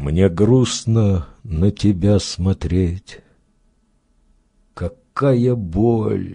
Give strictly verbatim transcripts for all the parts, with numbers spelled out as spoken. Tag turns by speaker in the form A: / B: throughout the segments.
A: Мне грустно на тебя смотреть. Какая боль,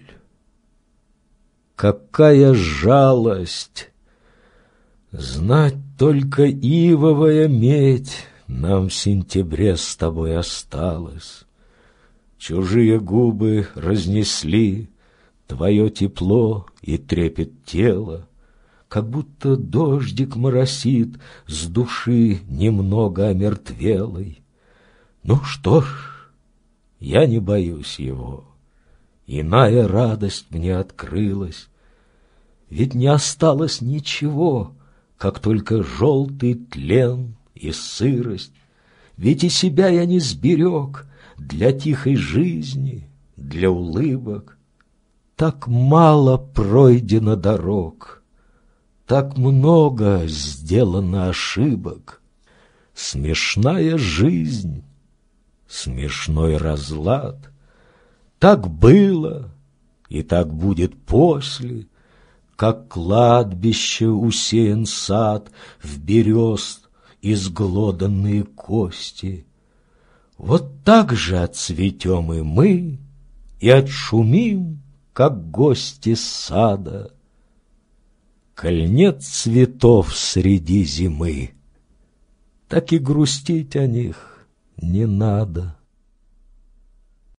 A: какая жалость! Знать только ивовая медь нам в сентябре с тобой осталась. Чужие губы разнесли твое тепло и трепет тела, как будто дождик моросит с души немного омертвелой. Ну что ж, я не боюсь его, иная радость мне открылась. Ведь не осталось ничего, как только желтый тлен и сырость. Ведь и себя я не сберег для тихой жизни, для улыбок. Так мало пройдено дорог, так много сделано ошибок. Смешная жизнь, смешной разлад. Так было и так будет после, как кладбище усеян сад в берез изглоданные кости. Вот так же отцветем и мы, и отшумим, как гости сада. Коль нет цветов среди зимы, так и грустить о них не надо.